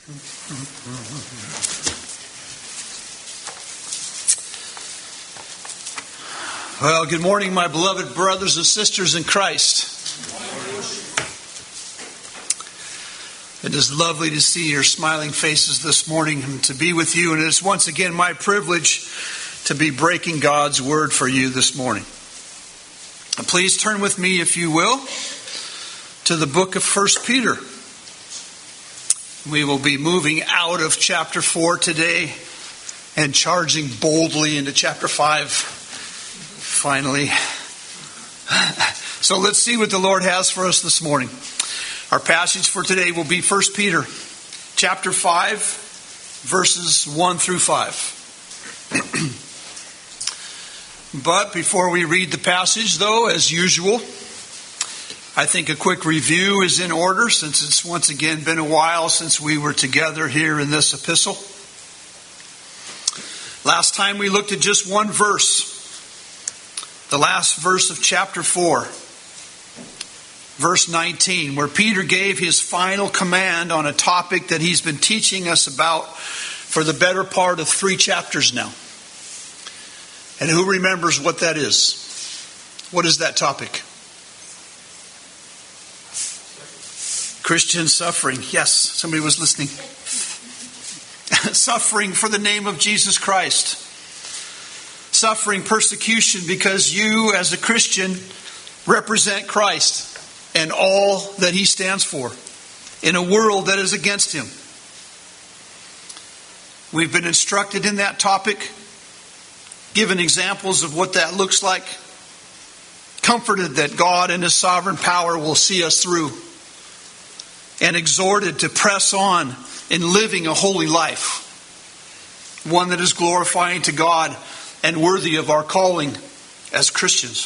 Well, good morning, my beloved brothers and sisters in Christ. It is lovely to see your smiling faces this morning and to be with you. And it is once again my privilege to be breaking God's word for you this morning. Please turn with me, if you will, to the book of 1 Peter. We will be moving out of chapter 4 today and charging boldly into chapter 5 finally. So let's see what the Lord has for us this morning. Our passage for today will be 1 Peter chapter 5, verses 1 through 5. But before we read the passage, though, as usual, I think a quick review is in order, since it's once again been a while since we were together here in this epistle. Last time we looked at just one verse, the last verse of chapter 4, verse 19, where Peter gave his final command on a topic that he's been teaching us about for the better part of 3 chapters now. And who remembers what that is? What is that topic? Christian suffering. Yes, somebody was listening. Suffering for the name of Jesus Christ. Suffering persecution because you, as a Christian, represent Christ and all that He stands for in a world that is against Him. We've been instructed in that topic, given examples of what that looks like, comforted that God in His sovereign power will see us through, and exhorted to press on in living a holy life, one that is glorifying to God and worthy of our calling as Christians.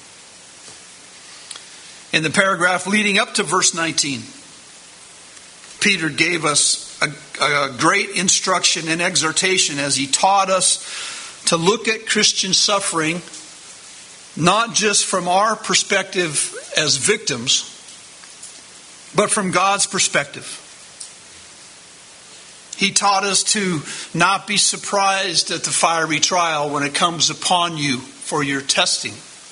In the paragraph leading up to verse 19, Peter gave us a great instruction and exhortation as he taught us to look at Christian suffering not just from our perspective as victims, but from God's perspective. He taught us to not be surprised at the fiery trial when it comes upon you for your testing,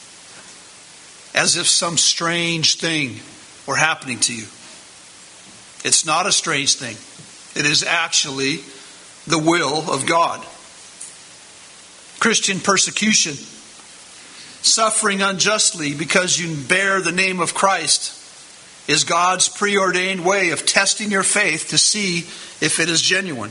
as if some strange thing were happening to you. It's not a strange thing. It is actually the will of God. Christian persecution, suffering unjustly because you bear the name of Christ, is God's preordained way of testing your faith to see if it is genuine.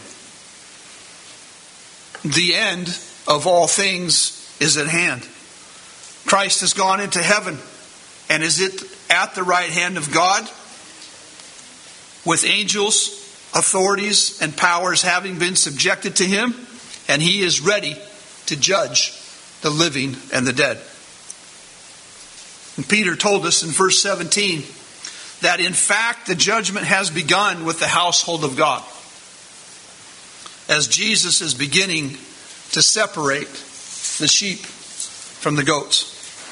The end of all things is at hand. Christ has gone into heaven and is at the right hand of God, with angels, authorities, and powers having been subjected to Him, and He is ready to judge the living and the dead. And Peter told us in verse 17 that in fact the judgment has begun with the household of God, as Jesus is beginning to separate the sheep from the goats.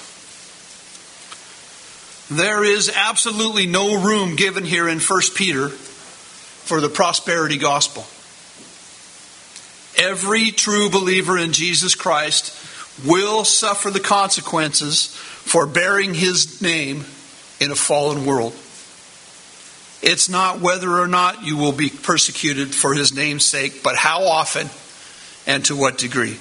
There is absolutely no room given here in 1 Peter for the prosperity gospel. Every true believer in Jesus Christ will suffer the consequences for bearing His name in a fallen world. It's not whether or not you will be persecuted for His name's sake, but how often and to what degree.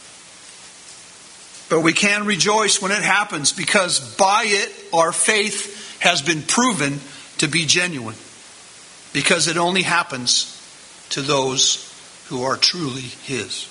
But we can rejoice when it happens, because by it our faith has been proven to be genuine. Because it only happens to those who are truly His.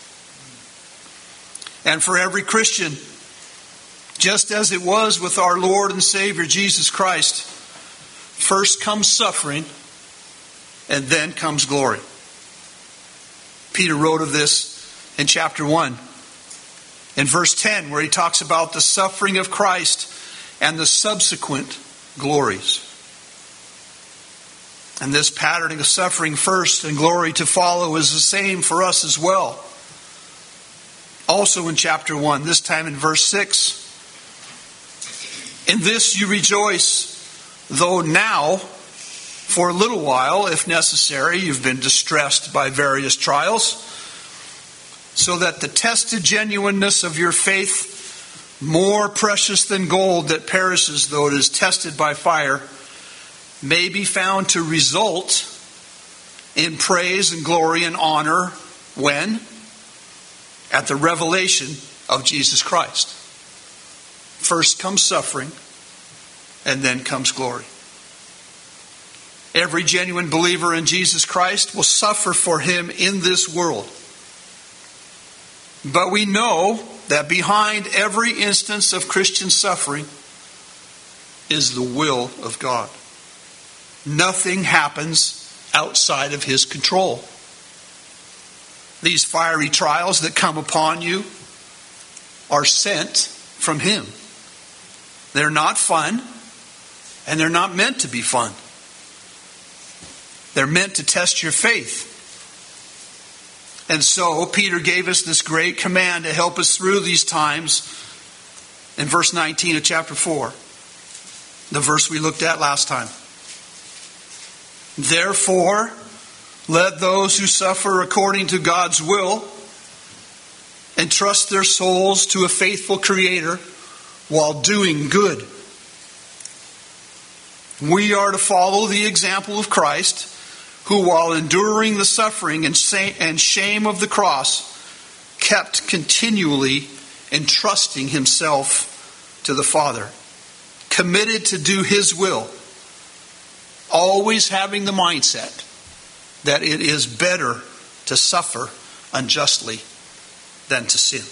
And for every Christian, just as it was with our Lord and Savior Jesus Christ, first comes suffering, and then comes glory. Peter wrote of this in chapter 1, in verse 10, where he talks about the suffering of Christ and the subsequent glories. And this pattern of suffering first and glory to follow is the same for us as well. Also in chapter 1, this time in verse 6, in this you rejoice, though now, For a little while, if necessary, you've been distressed by various trials, so that the tested genuineness of your faith, more precious than gold that perishes though it is tested by fire, may be found to result in praise and glory and honor when? At the revelation of Jesus Christ. First comes suffering, and then comes glory. Every genuine believer in Jesus Christ will suffer for him in this world. But we know that behind every instance of Christian suffering is the will of God. Nothing happens outside of His control. These fiery trials that come upon you are sent from Him. They're not fun, and they're not meant to be fun. They're meant to test your faith. And so Peter gave us this great command to help us through these times in verse 19 of chapter 4, the verse we looked at last time. Therefore, let those who suffer according to God's will entrust their souls to a faithful Creator while doing good. We are to follow the example of Christ, who, while enduring the suffering and shame of the cross, kept continually entrusting Himself to the Father, committed to do His will, always having the mindset that it is better to suffer unjustly than to sin.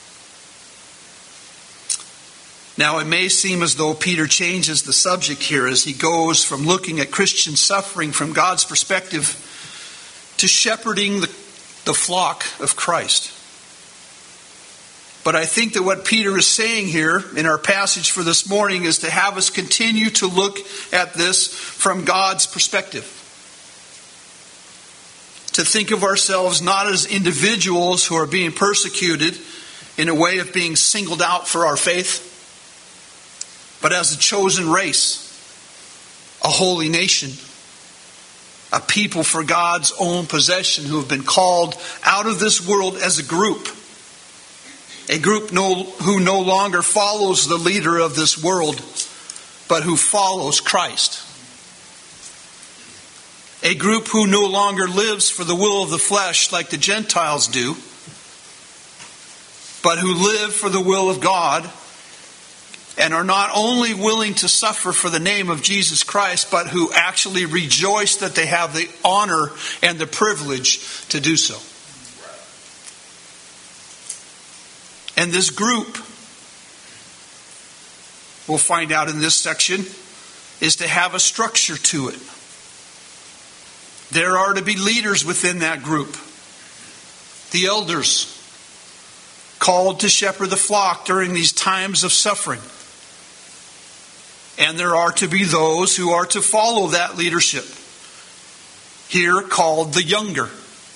Now, it may seem as though Peter changes the subject here as he goes from looking at Christian suffering from God's perspective to shepherding the flock of Christ. But I think that what Peter is saying here in our passage for this morning is to have us continue to look at this from God's perspective. To think of ourselves not as individuals who are being persecuted in a way of being singled out for our faith, but as a chosen race, a holy nation, a people for God's own possession who have been called out of this world as a group who no longer follows the leader of this world, but who follows Christ. A group who no longer lives for the will of the flesh like the Gentiles do, but who live for the will of God, and are not only willing to suffer for the name of Jesus Christ, but who actually rejoice that they have the honor and the privilege to do so. And this group, we'll find out in this section, is to have a structure to it. There are to be leaders within that group. The elders, called to shepherd the flock during these times of suffering. And there are to be those who are to follow that leadership, here called the younger,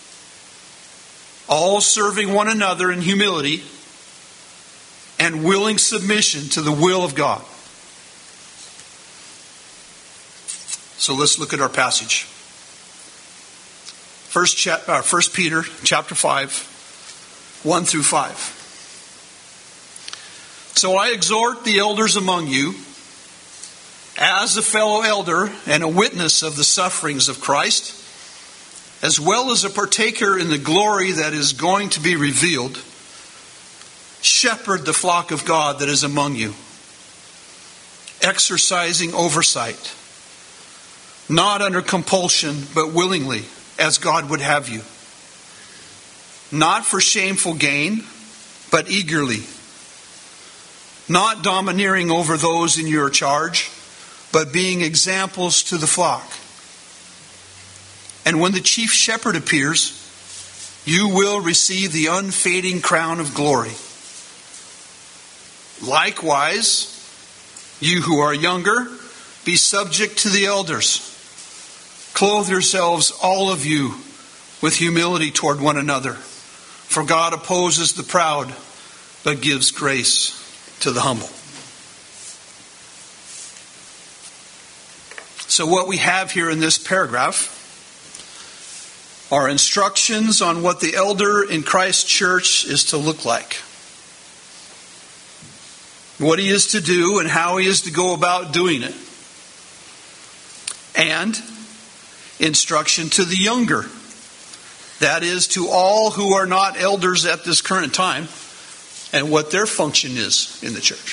all serving one another in humility and willing submission to the will of God. So let's look at our passage. 1 Peter chapter 5, 1 through 5. So I exhort the elders among you, as a fellow elder and a witness of the sufferings of Christ, as well as a partaker in the glory that is going to be revealed, shepherd the flock of God that is among you, exercising oversight, not under compulsion, but willingly, as God would have you, not for shameful gain, but eagerly, not domineering over those in your charge, but being examples to the flock. And when the chief shepherd appears, you will receive the unfading crown of glory. Likewise, you who are younger, be subject to the elders. Clothe yourselves, all of you, with humility toward one another. For God opposes the proud, but gives grace to the humble. So what we have here in this paragraph are instructions on what the elder in Christ's church is to look like. What he is to do and how he is to go about doing it. And instruction to the younger. That is, to all who are not elders at this current time, and what their function is in the church.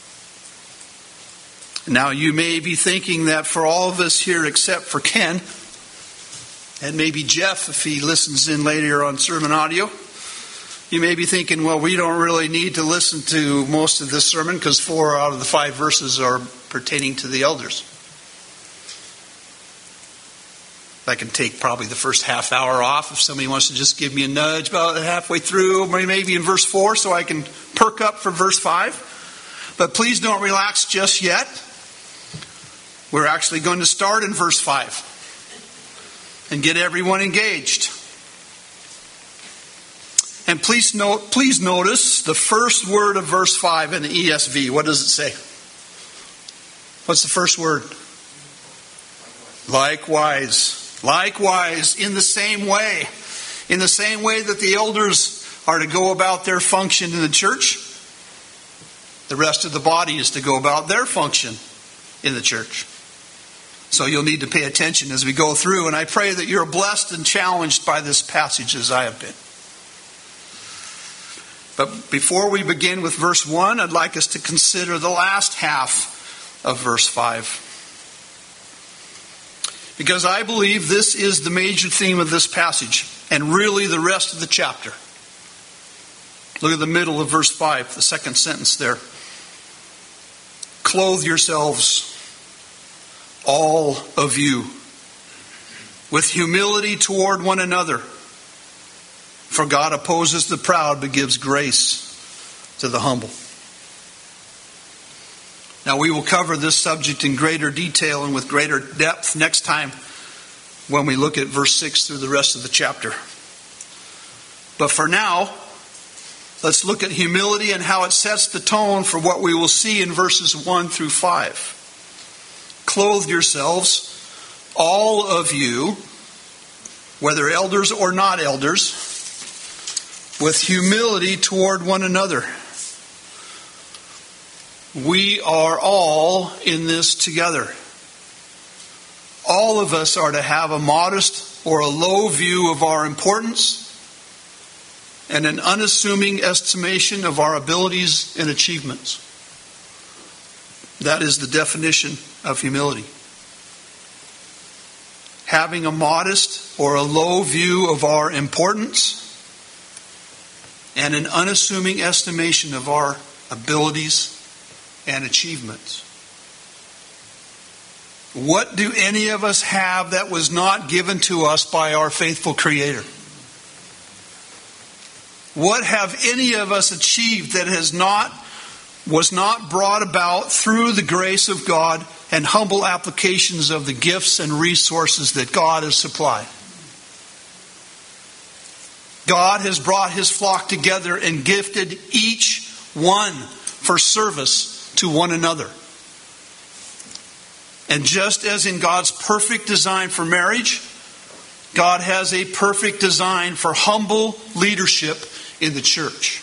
Now, you may be thinking that for all of us here except for Ken, and maybe Jeff if he listens in later on sermon audio, you may be thinking, well, we don't really need to listen to most of this sermon because 4 out of the 5 verses are pertaining to the elders. I can take probably the first half hour off if somebody wants to just give me a nudge about halfway through, maybe in verse 4, so I can perk up for verse 5. But please don't relax just yet. We're actually going to start in verse 5 and get everyone engaged. And please notice the first word of verse 5 in the ESV. What does it say? What's the first word? Likewise. Likewise, in the same way. In the same way that the elders are to go about their function in the church, the rest of the body is to go about their function in the church. So you'll need to pay attention as we go through, and I pray that you're blessed and challenged by this passage as I have been. But before we begin with verse 1, I'd like us to consider the last half of verse 5. Because I believe this is the major theme of this passage, and really the rest of the chapter. Look at the middle of verse 5, the second sentence there. Clothe yourselves, all of you, with humility toward one another. For God opposes the proud, but gives grace to the humble. Now we will cover this subject in greater detail and with greater depth next time when we look at verse 6 through the rest of the chapter. But for now, let's look at humility and how it sets the tone for what we will see in verses 1 through 5. Clothe yourselves, all of you, whether elders or not elders, with humility toward one another. We are all in this together. All of us are to have a modest or a low view of our importance and an unassuming estimation of our abilities and achievements. That is the definition of humility. Having a modest or a low view of our importance and an unassuming estimation of our abilities and achievements. What do any of us have that was not given to us by our faithful Creator? What have any of us achieved that was not brought about through the grace of God and humble applications of the gifts and resources that God has supplied? God has brought His flock together and gifted each one for service to one another. And just as in God's perfect design for marriage, God has a perfect design for humble leadership in the church.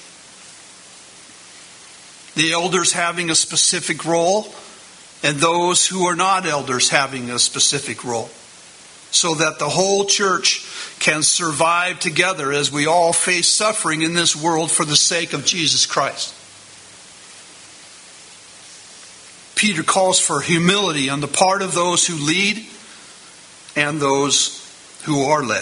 The elders having a specific role, and those who are not elders having a specific role, so that the whole church can survive together as we all face suffering in this world for the sake of Jesus Christ. Peter calls for humility on the part of those who lead and those who are led.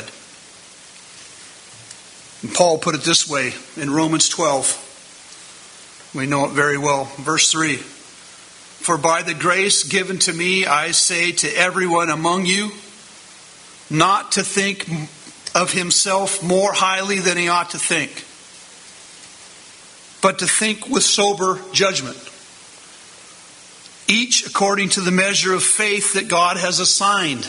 And Paul put it this way in Romans 12. We know it very well. Verse 3. For by the grace given to me, I say to everyone among you, not to think of himself more highly than he ought to think, but to think with sober judgment. Each according to the measure of faith that God has assigned.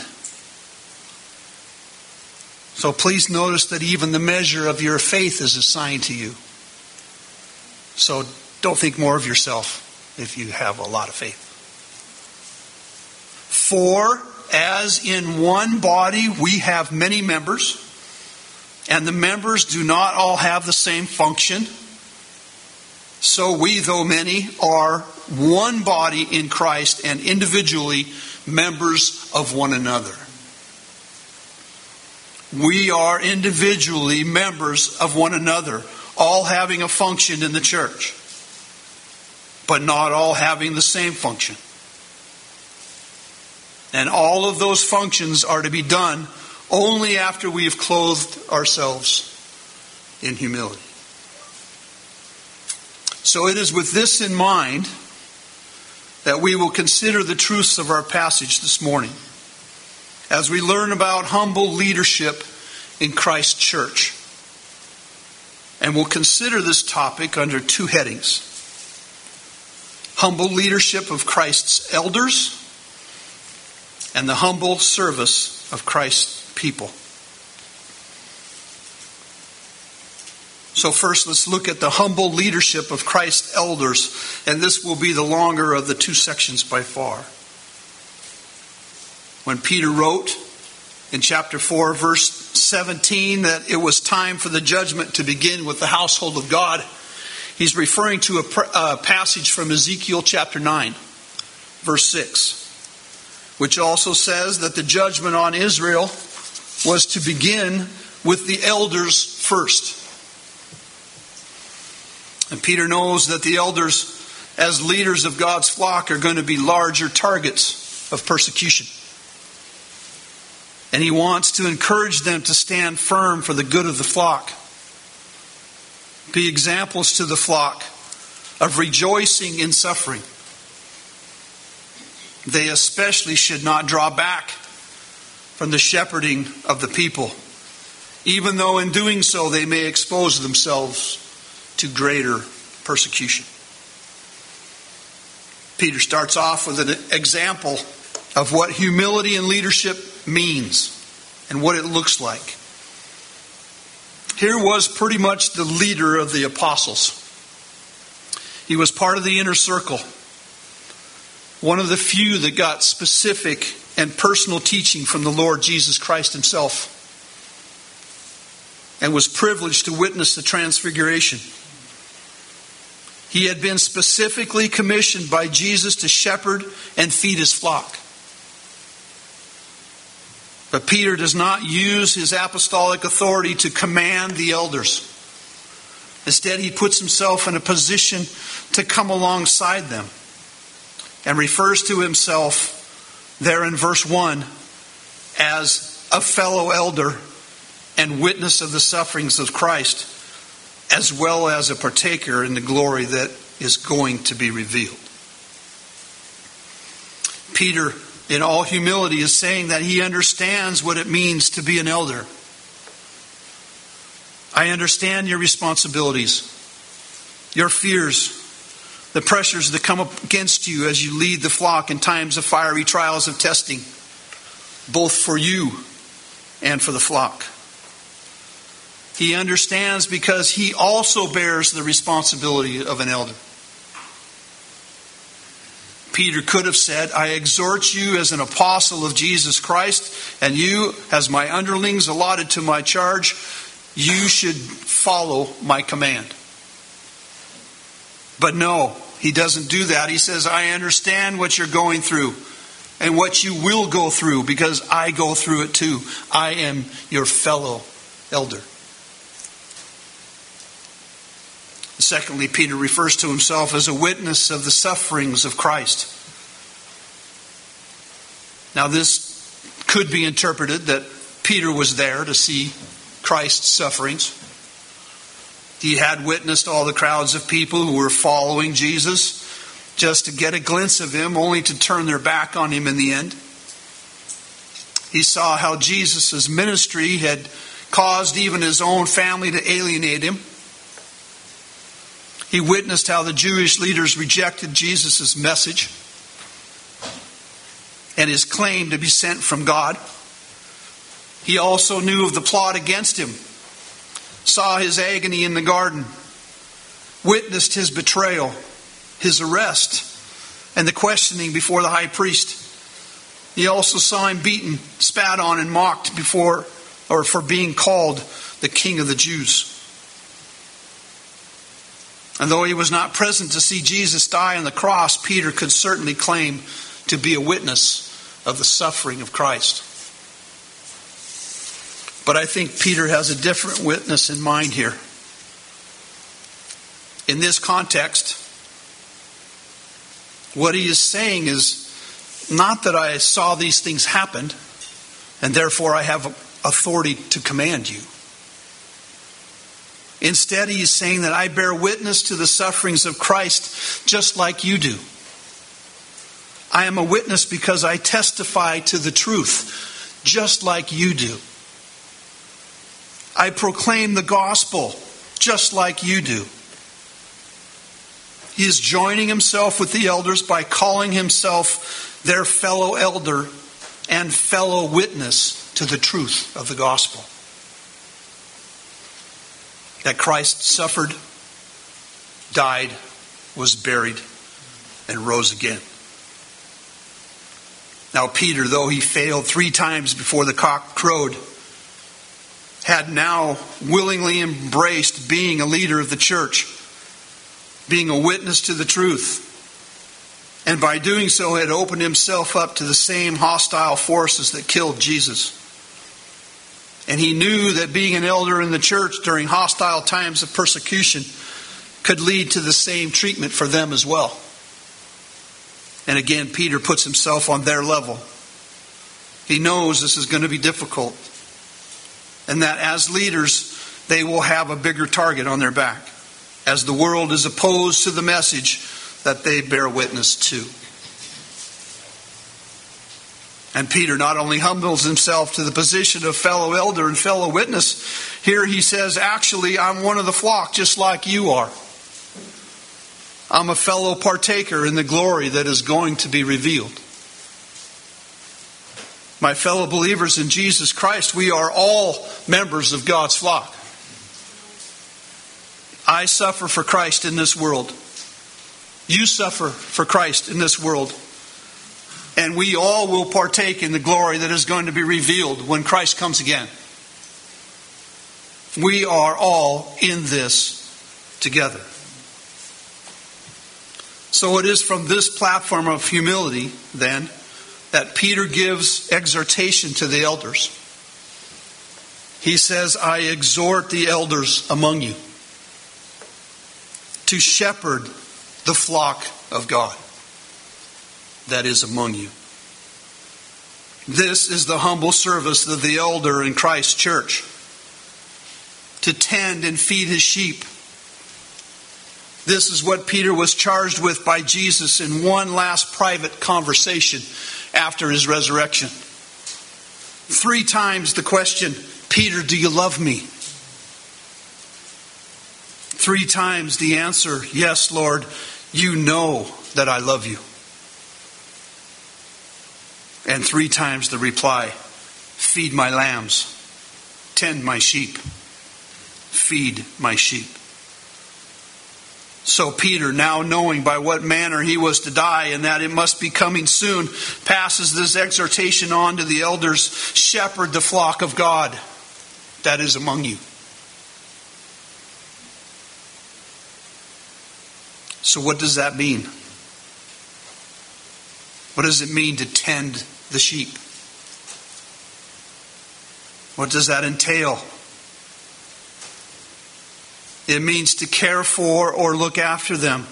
So please notice that even the measure of your faith is assigned to you. So don't think more of yourself if you have a lot of faith. For as in one body we have many members, and the members do not all have the same function, so we, though many, are one body in Christ and individually members of one another. We are individually members of one another, all having a function in the church, but not all having the same function. And all of those functions are to be done only after we have clothed ourselves in humility. So it is with this in mind that we will consider the truths of our passage this morning as we learn about humble leadership in Christ's church. And we'll consider this topic under two headings: humble leadership of Christ's elders and the humble service of Christ's people. So first, let's look at the humble leadership of Christ's elders, and this will be the longer of the two sections by far. When Peter wrote in chapter 4, verse 17, that it was time for the judgment to begin with the household of God, he's referring to a passage from Ezekiel chapter 9, verse 6, which also says that the judgment on Israel was to begin with the elders first. And Peter knows that the elders, as leaders of God's flock, are going to be larger targets of persecution. And he wants to encourage them to stand firm for the good of the flock. Be examples to the flock of rejoicing in suffering. They especially should not draw back from the shepherding of the people, even though in doing so they may expose themselves to greater persecution. Peter starts off with an example of what humility and leadership means and what it looks like. Here was pretty much the leader of the apostles. He was part of the inner circle, one of the few that got specific and personal teaching from the Lord Jesus Christ himself, and was privileged to witness the transfiguration. He had been specifically commissioned by Jesus to shepherd and feed his flock. But Peter does not use his apostolic authority to command the elders. Instead, he puts himself in a position to come alongside them, and refers to himself there in verse 1 as a fellow elder and witness of the sufferings of Christ, as well as a partaker in the glory that is going to be revealed. Peter, in all humility, is saying that he understands what it means to be an elder. I understand your responsibilities, your fears, the pressures that come up against you as you lead the flock in times of fiery trials of testing, both for you and for the flock. He understands because he also bears the responsibility of an elder. Peter could have said, I exhort you as an apostle of Jesus Christ, and you, as my underlings allotted to my charge, you should follow my command. But no, he doesn't do that. He says, I understand what you're going through and what you will go through, because I go through it too. I am your fellow elder. Secondly, Peter refers to himself as a witness of the sufferings of Christ. Now, this could be interpreted that Peter was there to see Christ's sufferings. He had witnessed all the crowds of people who were following Jesus just to get a glimpse of him, only to turn their back on him in the end. He saw how Jesus' ministry had caused even his own family to alienate him. He witnessed how the Jewish leaders rejected Jesus' message and his claim to be sent from God. He also knew of the plot against him, saw his agony in the garden, witnessed his betrayal, his arrest, and the questioning before the high priest. He also saw him beaten, spat on, and mocked for being called the King of the Jews. And though he was not present to see Jesus die on the cross, Peter could certainly claim to be a witness of the suffering of Christ. But I think Peter has a different witness in mind here. In this context, what he is saying is not that I saw these things happen and therefore I have authority to command you. Instead, he is saying that I bear witness to the sufferings of Christ just like you do. I am a witness because I testify to the truth just like you do. I proclaim the gospel just like you do. He is joining himself with the elders by calling himself their fellow elder and fellow witness to the truth of the gospel. That Christ suffered, died, was buried, and rose again. Now Peter, though he failed 3 times before the cock crowed, had now willingly embraced being a leader of the church, being a witness to the truth. And by doing so had opened himself up to the same hostile forces that killed Jesus. And he knew that being an elder in the church during hostile times of persecution could lead to the same treatment for them as well. And again, Peter puts himself on their level. He knows this is going to be difficult. And that as leaders, they will have a bigger target on their back, as the world is opposed to the message that they bear witness to. And Peter not only humbles himself to the position of fellow elder and fellow witness, here he says, actually, I'm one of the flock just like you are. I'm a fellow partaker in the glory that is going to be revealed. My fellow believers in Jesus Christ, we are all members of God's flock. I suffer for Christ in this world. You suffer for Christ in this world. And we all will partake in the glory that is going to be revealed when Christ comes again. We are all in this together. So it is from this platform of humility, then, that Peter gives exhortation to the elders. He says, I exhort the elders among you to shepherd the flock of God that is among you. This is the humble service of the elder in Christ's church, to tend and feed his sheep. This is what Peter was charged with by Jesus in one last private conversation after his resurrection. 3 times the question, Peter, do you love me? 3 times the answer, yes, Lord, you know that I love you. And 3 times the reply, feed my lambs, tend my sheep, feed my sheep. So Peter, now knowing by what manner he was to die and that it must be coming soon, passes this exhortation on to the elders, shepherd the flock of God that is among you. So what does that mean? What does it mean to tend the sheep? What does that entail? It means to care for or look after them,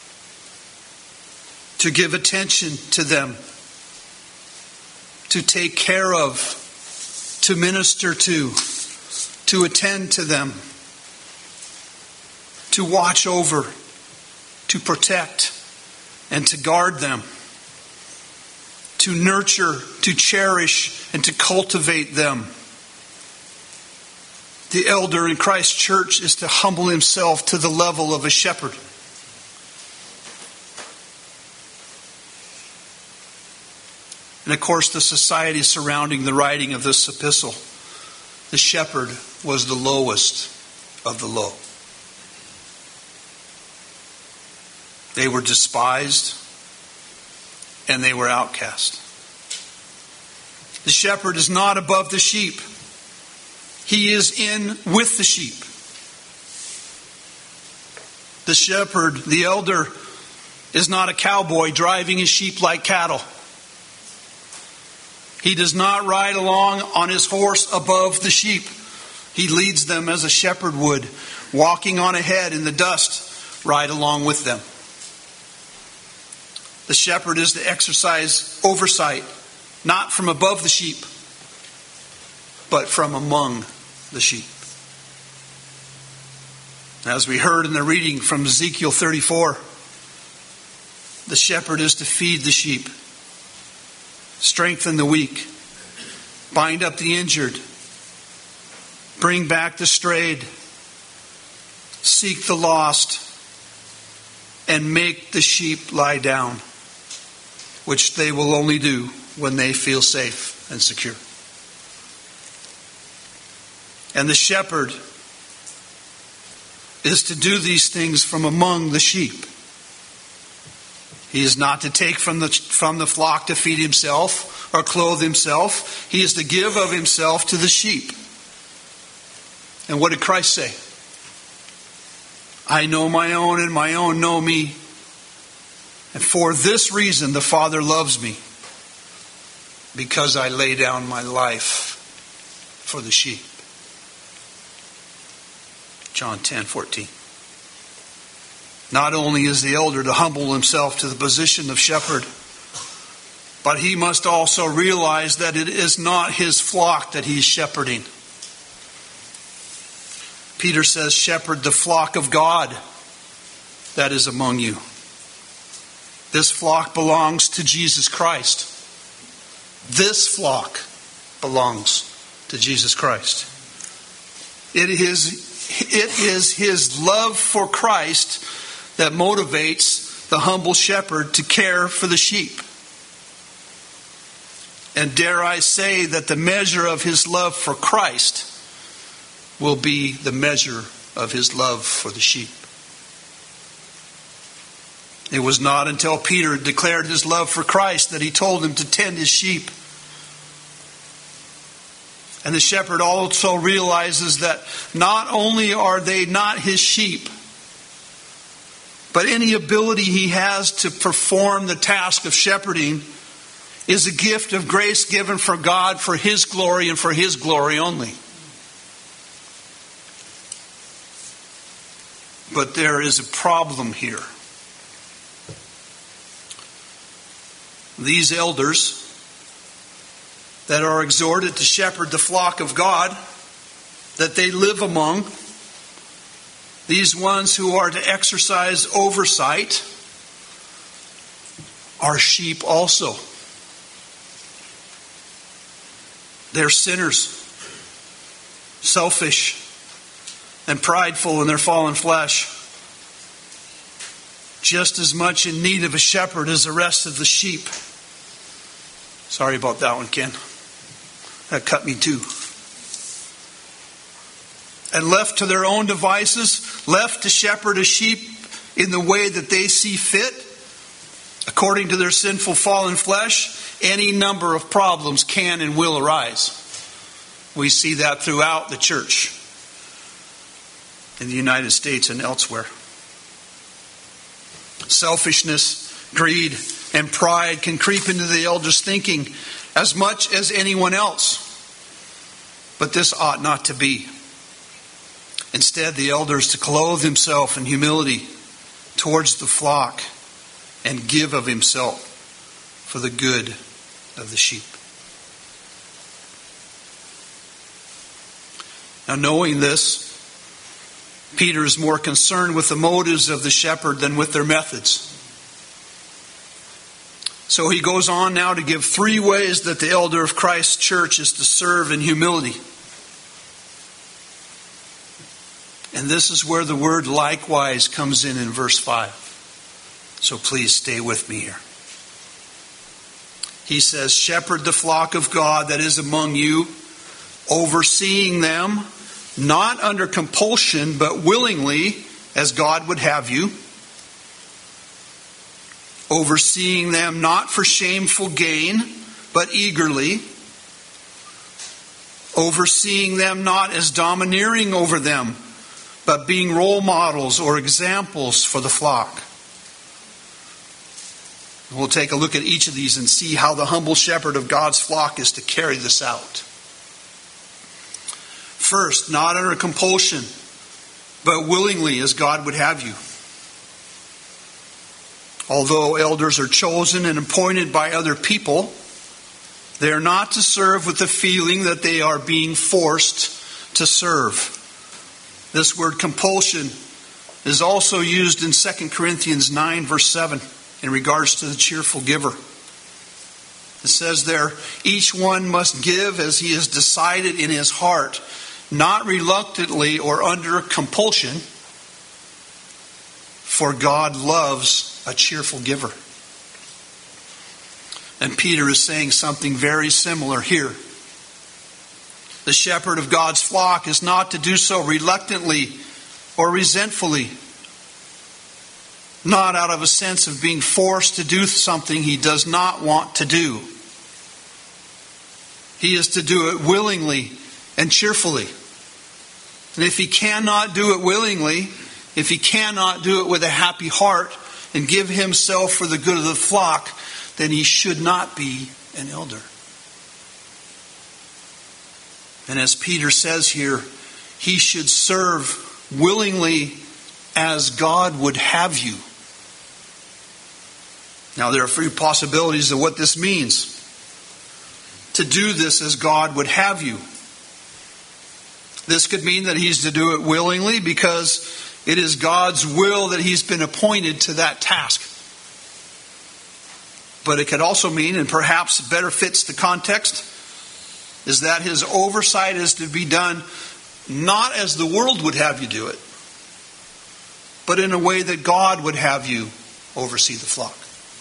to give attention to them, to take care of, to minister to attend to them, to watch over, to protect, and to guard them, to nurture, to cherish, and to cultivate them. The elder in Christ's church is to humble himself to the level of a shepherd. And of course, the society surrounding the writing of this epistle, the shepherd was the lowest of the low. They were despised and they were outcast. The shepherd is not above the sheep. He is in with the sheep. The shepherd, the elder, is not a cowboy driving his sheep like cattle. He does not ride along on his horse above the sheep. He leads them as a shepherd would, walking on ahead in the dust, ride along with them. The shepherd is to exercise oversight, not from above the sheep, but from among the sheep. As we heard in the reading from Ezekiel 34, the shepherd is to feed the sheep, strengthen the weak, bind up the injured, bring back the strayed, seek the lost, and make the sheep lie down, which they will only do when they feel safe and secure. And the shepherd is to do these things from among the sheep. He is not to take from the flock to feed himself or clothe himself. He is to give of himself to the sheep. And what did Christ say? I know my own, and my own know me. And for this reason the Father loves me, because I lay down my life for the sheep. John 10:14. Not only is the elder to humble himself to the position of shepherd, but he must also realize that it is not his flock that he is shepherding. Peter says, shepherd the flock of God that is among you. This flock belongs to Jesus Christ. This flock belongs to Jesus Christ. It is his love for Christ that motivates the humble shepherd to care for the sheep. And dare I say that the measure of his love for Christ will be the measure of his love for the sheep. It was not until Peter declared his love for Christ that he told him to tend his sheep. And the shepherd also realizes that not only are they not his sheep, but any ability he has to perform the task of shepherding is a gift of grace given from God for his glory and for his glory only. But there is a problem here. These elders that are exhorted to shepherd the flock of God that they live among, these ones who are to exercise oversight, are sheep also. They're sinners, selfish, and prideful in their fallen flesh, just as much in need of a shepherd as the rest of the sheep. Sorry about that one, Ken. That cut me too. And left to their own devices, left to shepherd a sheep in the way that they see fit, according to their sinful fallen flesh, any number of problems can and will arise. We see that throughout the church in the United States and elsewhere. Selfishness, greed, and pride can creep into the elders' thinking as much as anyone else. But this ought not to be. Instead, the elder is to clothe himself in humility towards the flock and give of himself for the good of the sheep. Now, knowing this, Peter is more concerned with the motives of the shepherd than with their methods. So he goes on now to give 3 ways that the elder of Christ's church is to serve in humility. And this is where the word likewise comes in verse 5. So please stay with me here. He says, shepherd the flock of God that is among you, overseeing them, not under compulsion, but willingly, as God would have you. Overseeing them not for shameful gain, but eagerly, overseeing them not as domineering over them, but being role models or examples for the flock. We'll take a look at each of these and see how the humble shepherd of God's flock is to carry this out. First, not under compulsion, but willingly as God would have you. Although elders are chosen and appointed by other people, they are not to serve with the feeling that they are being forced to serve. This word compulsion is also used in 2 Corinthians 9 verse 7 in regards to the cheerful giver. It says there, each one must give as he has decided in his heart, not reluctantly or under compulsion, for God loves a cheerful giver. And Peter is saying something very similar here. The shepherd of God's flock is not to do so reluctantly or resentfully, not out of a sense of being forced to do something he does not want to do. He is to do it willingly and cheerfully. And if he cannot do it willingly, if he cannot do it with a happy heart and give himself for the good of the flock, then he should not be an elder. And as Peter says here, he should serve willingly as God would have you. Now there are a few possibilities of what this means. To do this as God would have you. This could mean that he's to do it willingly because it is God's will that he's been appointed to that task. But it could also mean, and perhaps better fits the context, is that his oversight is to be done not as the world would have you do it, but in a way that God would have you oversee the flock.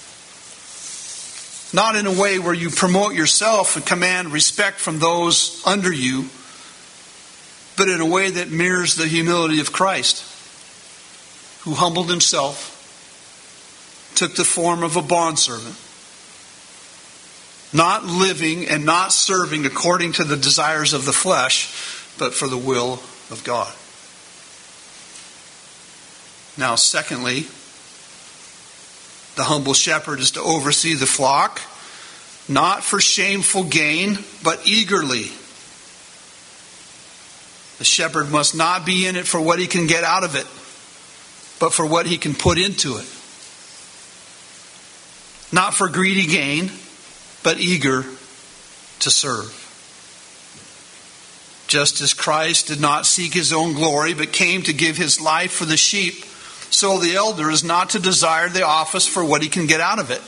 Not in a way where you promote yourself and command respect from those under you, but in a way that mirrors the humility of Christ, who humbled himself, took the form of a bondservant, not living and not serving according to the desires of the flesh, but for the will of God. Now, secondly, the humble shepherd is to oversee the flock, not for shameful gain, but eagerly. The shepherd must not be in it for what he can get out of it, but for what he can put into it. Not for greedy gain, but eager to serve. Just as Christ did not seek his own glory, but came to give his life for the sheep, so the elder is not to desire the office for what he can get out of it.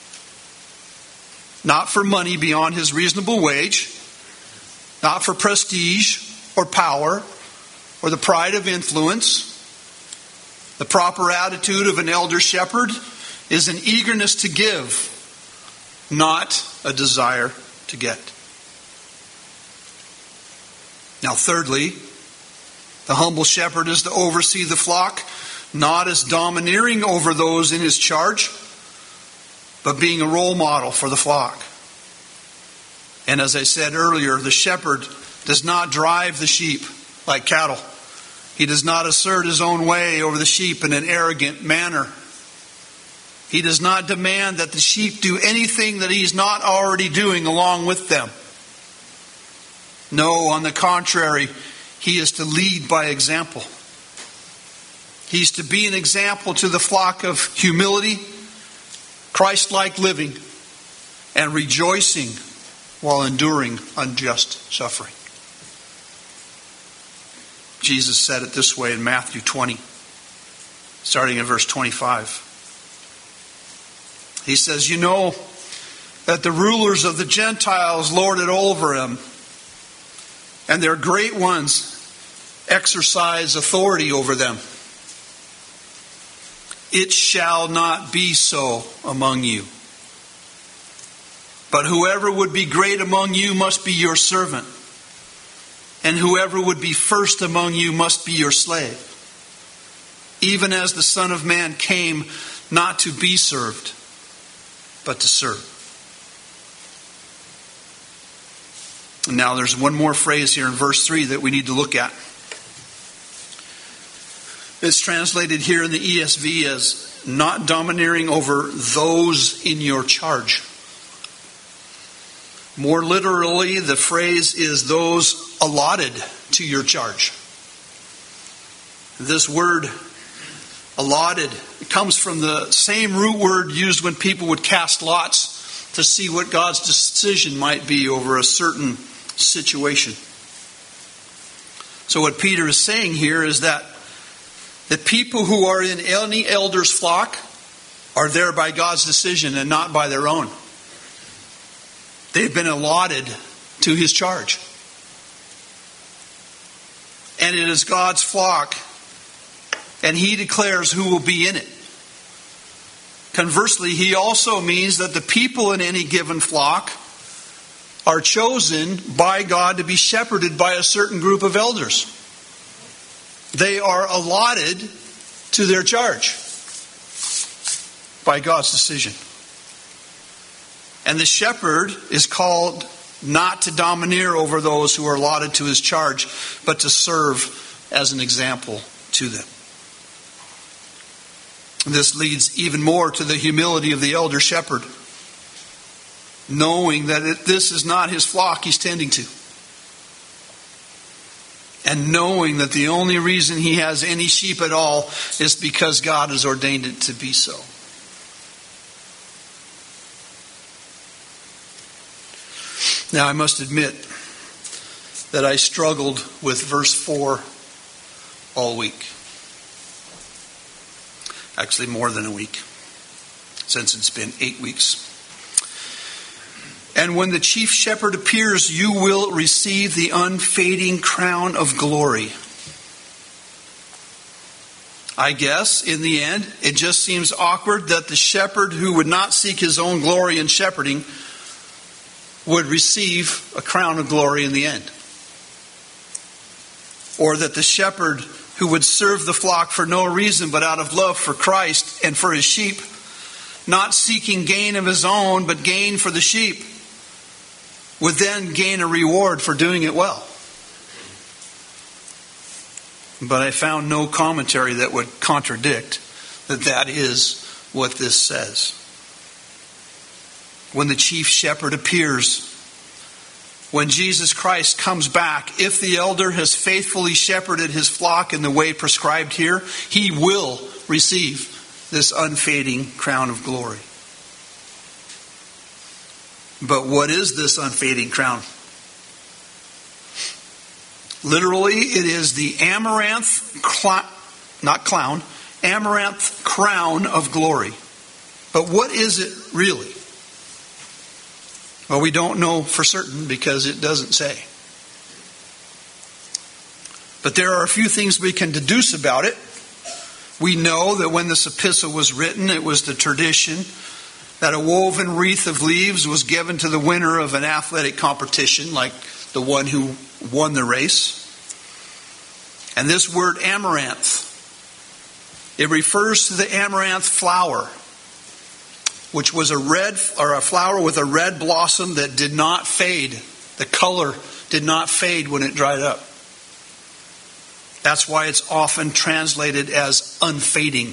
Not for money beyond his reasonable wage, not for prestige or power or the pride of influence. The proper attitude of an elder shepherd is an eagerness to give, not a desire to get. Now, thirdly, the humble shepherd is to oversee the flock, not as domineering over those in his charge, but being a role model for the flock. And as I said earlier, the shepherd does not drive the sheep like cattle. He does not assert his own way over the sheep in an arrogant manner. He does not demand that the sheep do anything that he's not already doing along with them. No, on the contrary, he is to lead by example. He's to be an example to the flock of humility, Christ-like living, and rejoicing while enduring unjust suffering. Jesus said it this way in Matthew 20, starting in verse 25. He says, "You know that the rulers of the Gentiles lord it over them, and their great ones exercise authority over them. It shall not be so among you. But whoever would be great among you must be your servant, and whoever would be first among you must be your slave. Even as the Son of Man came not to be served, but to serve." Now there's one more phrase here in verse 3 that we need to look at. It's translated here in the ESV as not domineering over those in your charge. More literally, the phrase is those allotted to your charge. This word allotted comes from the same root word used when people would cast lots to see what God's decision might be over a certain situation. So what Peter is saying here is that the people who are in any elder's flock are there by God's decision and not by their own. They've been allotted to his charge. And it is God's flock, and he declares who will be in it. Conversely, he also means that the people in any given flock are chosen by God to be shepherded by a certain group of elders. They are allotted to their charge by God's decision. And the shepherd is called not to domineer over those who are allotted to his charge, but to serve as an example to them. This leads even more to the humility of the elder shepherd, knowing that this is not his flock he's tending to. And knowing that the only reason he has any sheep at all is because God has ordained it to be so. Now, I must admit that I struggled with verse 4 all week. Actually, more than a week, since it's been 8 weeks. And when the chief shepherd appears, you will receive the unfading crown of glory. I guess, in the end, it just seems awkward that the shepherd who would not seek his own glory in shepherding would receive a crown of glory in the end. Or that the shepherd who would serve the flock for no reason but out of love for Christ and for his sheep, not seeking gain of his own but gain for the sheep, would then gain a reward for doing it well. But I found no commentary that would contradict that is what this says. When the chief shepherd appears, when Jesus Christ comes back, if the elder has faithfully shepherded his flock in the way prescribed here, he will receive this unfading crown of glory. But what is this unfading crown? Literally, it is the amaranth crown of glory. But what is it really? Well, we don't know for certain because it doesn't say. But there are a few things we can deduce about it. We know that when this epistle was written, it was the tradition that a woven wreath of leaves was given to the winner of an athletic competition, like the one who won the race. And this word amaranth, it refers to the amaranth flower, which was a flower with a red blossom that did not fade. The color did not fade when it dried up. That's why it's often translated as unfading.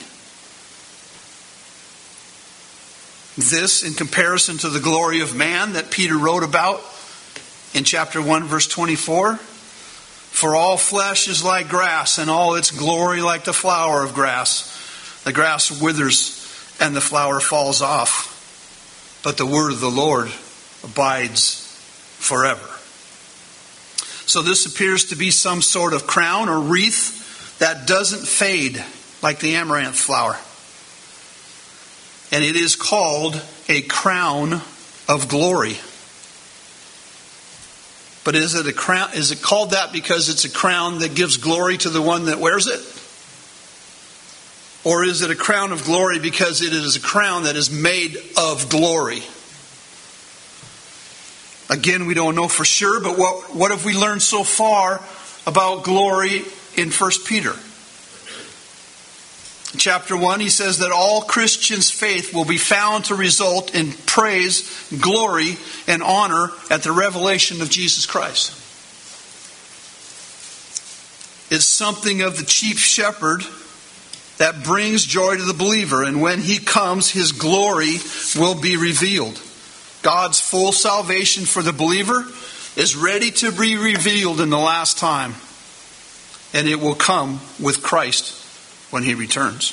This, in comparison to the glory of man that Peter wrote about in chapter 1, verse 24, for all flesh is like grass, and all its glory like the flower of grass. The grass withers and the flower falls off, but the word of the Lord abides forever. So this appears to be some sort of crown or wreath that doesn't fade like the amaranth flower. And it is called a crown of glory. But is it a crown? Is it called that because it's a crown that gives glory to the one that wears it? Or is it a crown of glory because it is a crown that is made of glory? Again, we don't know for sure, but what have we learned so far about glory in 1 Peter? In chapter 1, he says that all Christians' faith will be found to result in praise, glory, and honor at the revelation of Jesus Christ. It's something of the chief shepherd that brings joy to the believer, and when he comes, his glory will be revealed. God's full salvation for the believer is ready to be revealed in the last time, and it will come with Christ when he returns.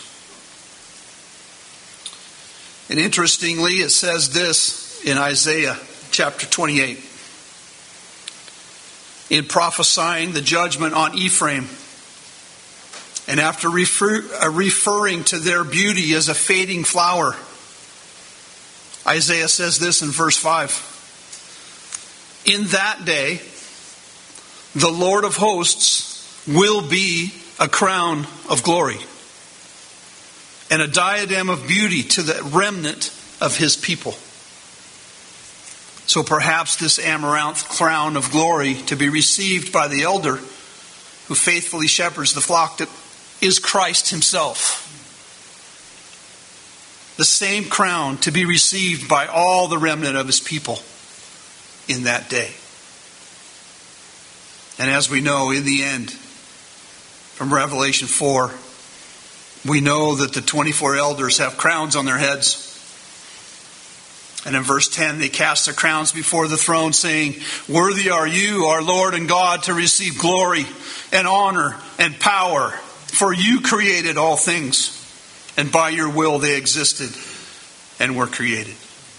And interestingly, it says this in Isaiah chapter 28. In prophesying the judgment on Ephraim, and after referring to their beauty as a fading flower, Isaiah says this in verse 5. In that day, the Lord of hosts will be a crown of glory and a diadem of beauty to the remnant of his people. So perhaps this amaranth crown of glory to be received by the elder who faithfully shepherds the flock is Christ himself. The same crown to be received by all the remnant of his people in that day. And as we know, in the end, from Revelation 4, we know that the 24 elders have crowns on their heads. And in verse 10, they cast their crowns before the throne, saying, "Worthy are you, our Lord and God, to receive glory and honor and power. For you created all things, and by your will they existed and were created."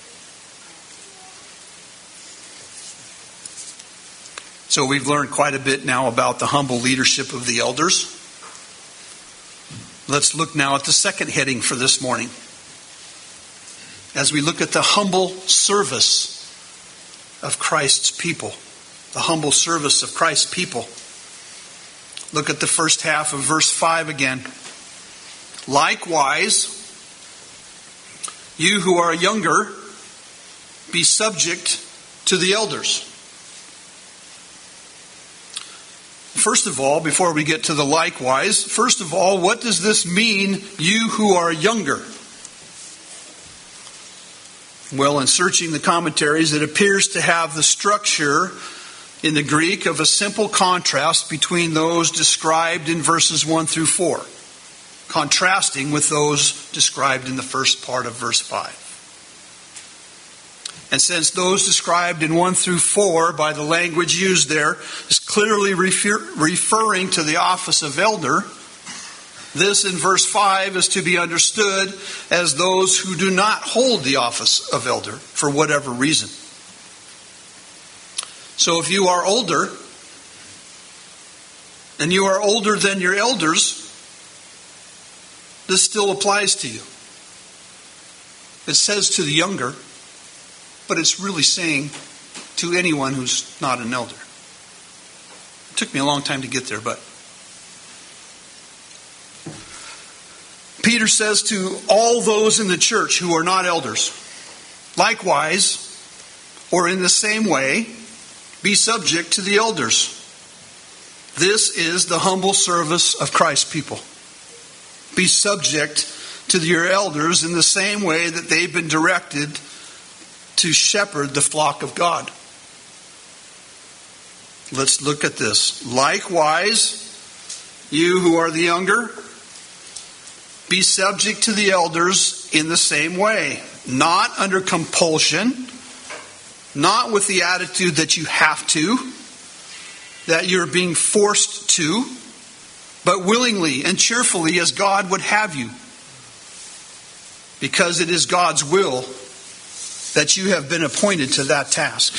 So we've learned quite a bit now about the humble leadership of the elders. Let's look now at the second heading for this morning. As we look at the humble service of Christ's people. The humble service of Christ's people. Look at the first half of verse 5 again. Likewise, you who are younger, be subject to the elders. First of all, before we get to the likewise, first of all, what does this mean, you who are younger? Well, in searching the commentaries, it appears to have the structure in the Greek of a simple contrast between those described in verses 1 through 4, contrasting with those described in the first part of verse 5. And since those described in 1 through 4 by the language used there is clearly referring to the office of elder, this in verse 5 is to be understood as those who do not hold the office of elder for whatever reason. So if you are older, and you are older than your elders, this still applies to you. It says to the younger, but it's really saying to anyone who's not an elder. It took me a long time to get there, but Peter says to all those in the church who are not elders, likewise, or in the same way, be subject to the elders. This is the humble service of Christ's people. Be subject to your elders in the same way that they've been directed to shepherd the flock of God. Let's look at this. Likewise, you who are the younger, be subject to the elders in the same way, not under compulsion, not with the attitude that you have to, that you're being forced to, but willingly and cheerfully as God would have you. Because it is God's will that you have been appointed to that task.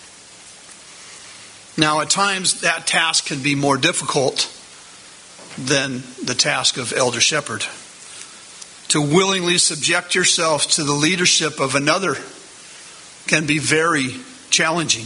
Now, at times that task can be more difficult than the task of elder shepherd. To willingly subject yourself to the leadership of another can be very challenging.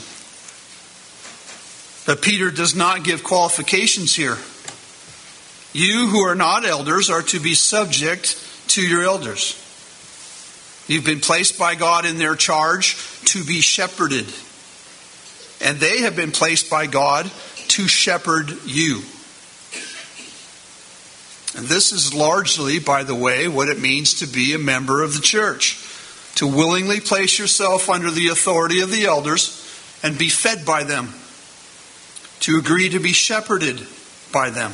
But Peter does not give qualifications here. You who are not elders are to be subject to your elders. You've been placed by God in their charge to be shepherded. And they have been placed by God to shepherd you. And this is largely, by the way, what it means to be a member of the church. To willingly place yourself under the authority of the elders and be fed by them. To agree to be shepherded by them.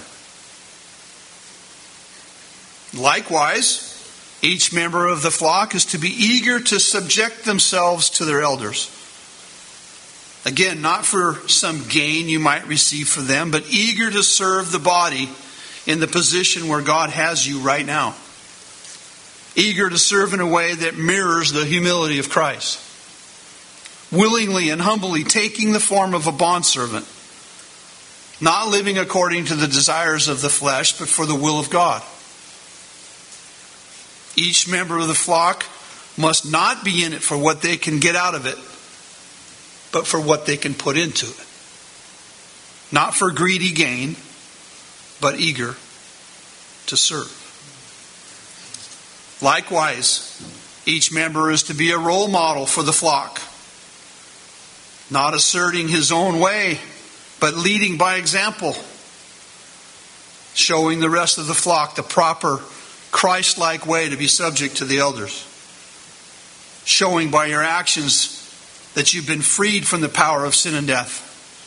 Likewise, each member of the flock is to be eager to subject themselves to their elders. Again, not for some gain you might receive for them, but eager to serve the body in the position where God has you right now. Eager to serve in a way that mirrors the humility of Christ. Willingly and humbly taking the form of a bondservant. Not living according to the desires of the flesh, but for the will of God. Each member of the flock must not be in it for what they can get out of it, but for what they can put into it. Not for greedy gain, but eager to serve. Likewise, each member is to be a role model for the flock. Not asserting his own way, but leading by example. Showing the rest of the flock the proper Christ-like way to be subject to the elders. Showing by your actions that you've been freed from the power of sin and death.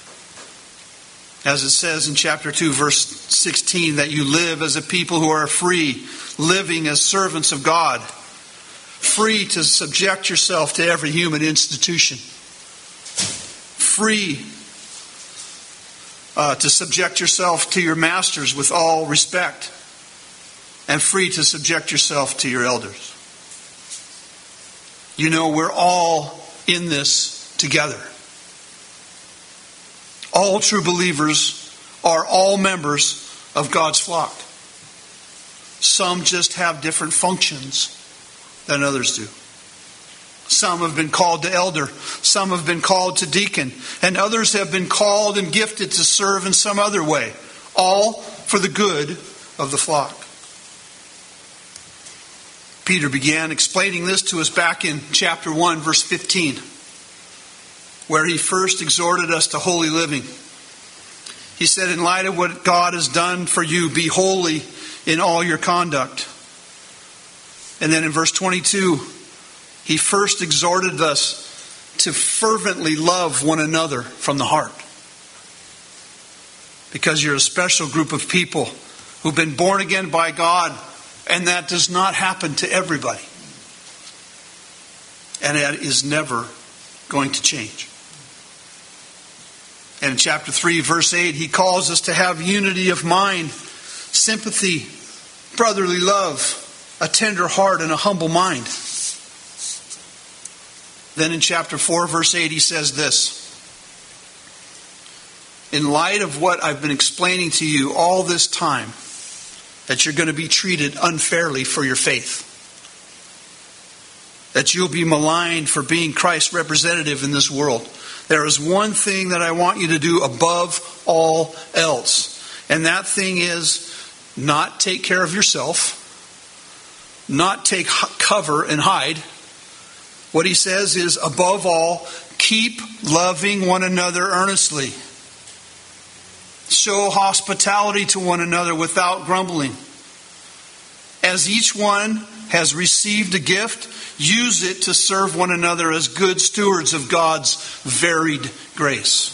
As it says in chapter 2, verse 16, that you live as a people who are free, living as servants of God. Free to subject yourself to every human institution. Free to subject yourself to your masters with all respect. And free to subject yourself to your elders. You know, we're all in this together. All true believers are all members of God's flock. Some just have different functions than others do. Some have been called to elder. Some have been called to deacon. And others have been called and gifted to serve in some other way. All for the good of the flock. Peter began explaining this to us back in chapter 1, verse 15, where he first exhorted us to holy living. He said, in light of what God has done for you, be holy in all your conduct. And then in verse 22, he first exhorted us to fervently love one another from the heart. Because you're a special group of people who've been born again by God. And that does not happen to everybody. And that is never going to change. And in chapter 3, verse 8, he calls us to have unity of mind, sympathy, brotherly love, a tender heart, and a humble mind. Then in chapter 4, verse 8, he says this. In light of what I've been explaining to you all this time, that you're going to be treated unfairly for your faith. That you'll be maligned for being Christ's representative in this world. There is one thing that I want you to do above all else. And that thing is not take care of yourself. Not take cover and hide. What he says is, above all, keep loving one another earnestly. Show hospitality to one another without grumbling. As each one has received a gift, use it to serve one another as good stewards of God's varied grace.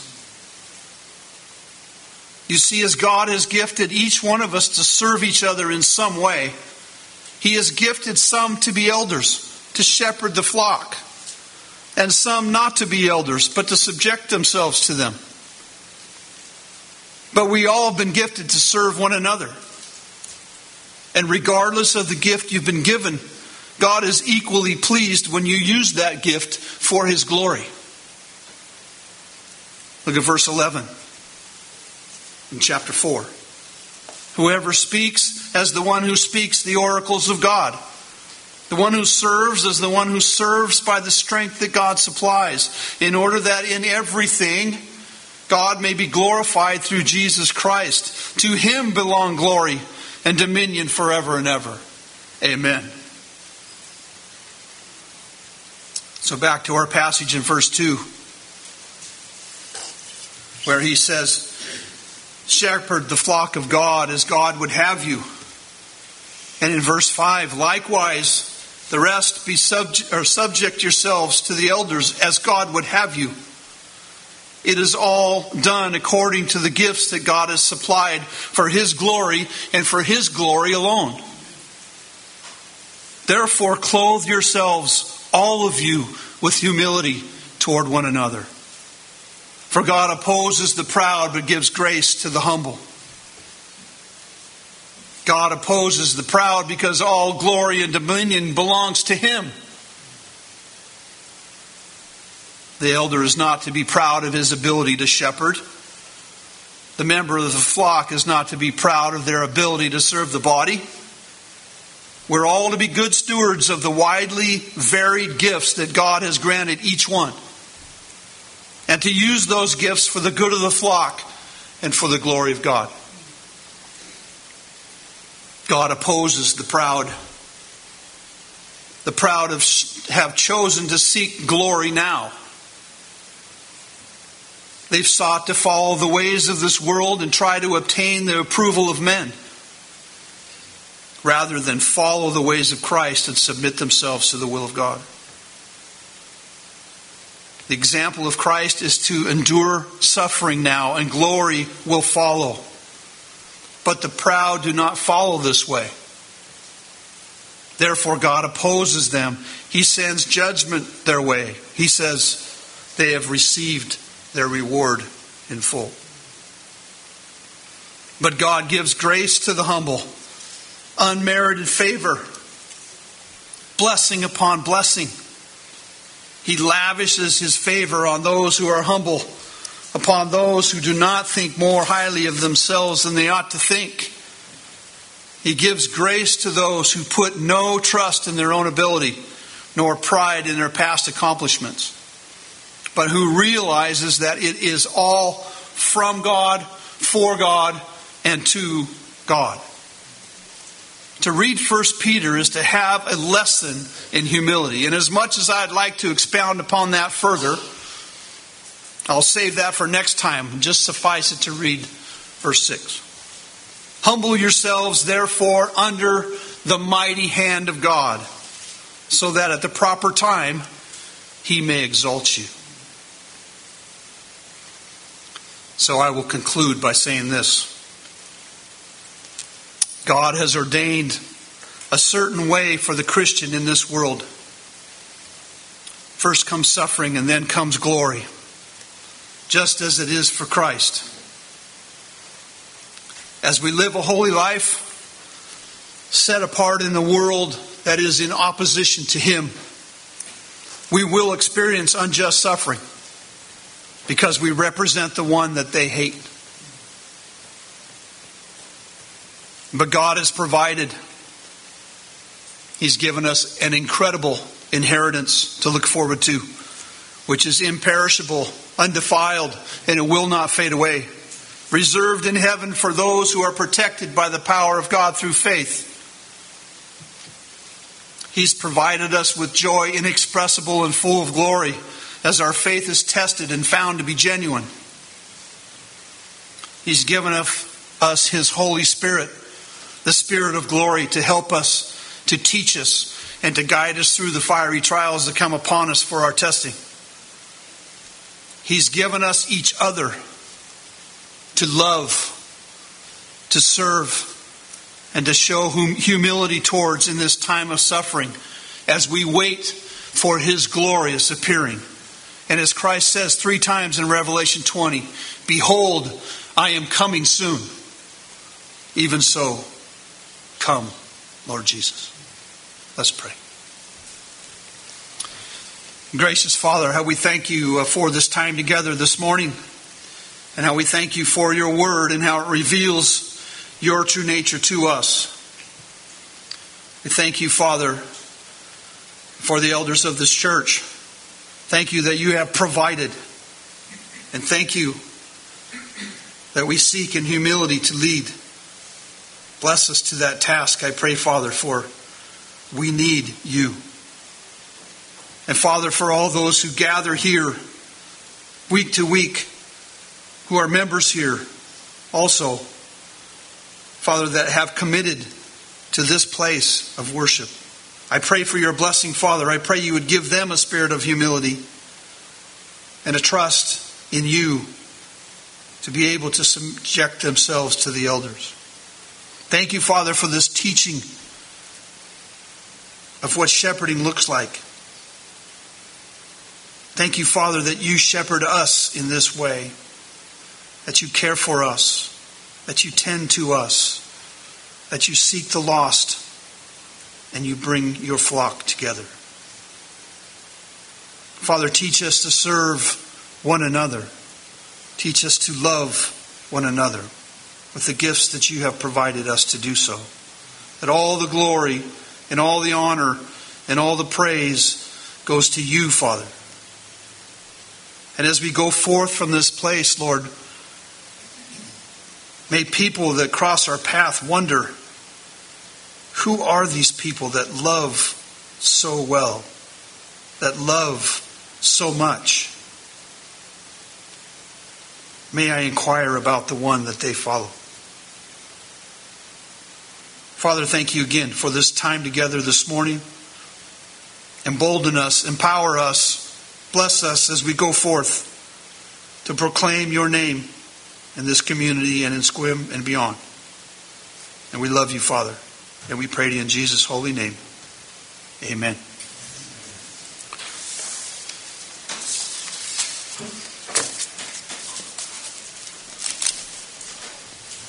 You see, as God has gifted each one of us to serve each other in some way, He has gifted some to be elders, to shepherd the flock, and some not to be elders, but to subject themselves to them. But we all have been gifted to serve one another. And regardless of the gift you've been given, God is equally pleased when you use that gift for His glory. Look at verse 11 in chapter 4. Whoever speaks as the one who speaks the oracles of God. The one who serves as the one who serves by the strength that God supplies, in order that in everything God may be glorified through Jesus Christ. To Him belong glory and dominion forever and ever. Amen. So back to our passage in verse 2, where he says, shepherd the flock of God as God would have you. And in verse 5, likewise, the rest be subject yourselves to the elders as God would have you. It is all done according to the gifts that God has supplied for His glory and for His glory alone. Therefore, clothe yourselves, all of you, with humility toward one another. For God opposes the proud, but gives grace to the humble. God opposes the proud because all glory and dominion belongs to Him. The elder is not to be proud of his ability to shepherd. The member of the flock is not to be proud of their ability to serve the body. We're all to be good stewards of the widely varied gifts that God has granted each one, and to use those gifts for the good of the flock and for the glory of God. God opposes the proud. The proud have chosen to seek glory now. They've sought to follow the ways of this world and try to obtain the approval of men, rather than follow the ways of Christ and submit themselves to the will of God. The example of Christ is to endure suffering now, and glory will follow. But the proud do not follow this way. Therefore, God opposes them. He sends judgment their way. He says they have received their reward in full. But God gives grace to the humble, unmerited favor, blessing upon blessing. He lavishes His favor on those who are humble, upon those who do not think more highly of themselves than they ought to think. He gives grace to those who put no trust in their own ability, nor pride in their past accomplishments, but who realizes that it is all from God, for God, and to God. To read 1 Peter is to have a lesson in humility. And as much as I'd like to expound upon that further, I'll save that for next time. Just suffice it to read verse 6. Humble yourselves, therefore, under the mighty hand of God, so that at the proper time He may exalt you. So I will conclude by saying this. God has ordained a certain way for the Christian in this world. First comes suffering and then comes glory, just as it is for Christ. As we live a holy life, set apart in the world that is in opposition to Him, we will experience unjust suffering, because we represent the one that they hate. But God has provided. He's given us an incredible inheritance to look forward to, which is imperishable, undefiled, and it will not fade away. Reserved in heaven for those who are protected by the power of God through faith. He's provided us with joy inexpressible and full of glory, as our faith is tested and found to be genuine. He's given us His Holy Spirit, the Spirit of glory, to help us, to teach us, and to guide us through the fiery trials that come upon us for our testing. He's given us each other to love, to serve, and to show humility towards in this time of suffering, as we wait for His glorious appearing. And as Christ says 3 times in Revelation 20, behold, I am coming soon. Even so, come, Lord Jesus. Let's pray. Gracious Father, how we thank You for this time together this morning, and how we thank You for Your word and how it reveals Your true nature to us. We thank You, Father, for the elders of this church. Thank You that You have provided, and thank You that we seek in humility to lead. Bless us to that task, I pray, Father, for we need You. And Father, for all those who gather here week to week, who are members here also, Father, that have committed to this place of worship. I pray for your blessing, Father. I pray you would give them a spirit of humility and a trust in you to be able to subject themselves to the elders. Thank you, Father, for this teaching of what shepherding looks like. Thank you, Father, that you shepherd us in this way, that you care for us, that you tend to us, that you seek the lost, and you bring your flock together. Father, teach us to serve one another. Teach us to love one another with the gifts that you have provided us to do so. That all the glory and all the honor and all the praise goes to you, Father. And as we go forth from this place, Lord, may people that cross our path wonder, who are these people that love so well, that love so much? May I inquire about the one that they follow. Father, thank you again for this time together this morning. Embolden us, empower us, bless us as we go forth to proclaim your name in this community and in Sequim and beyond. And we love you, Father. And we pray to you in Jesus' holy name. Amen.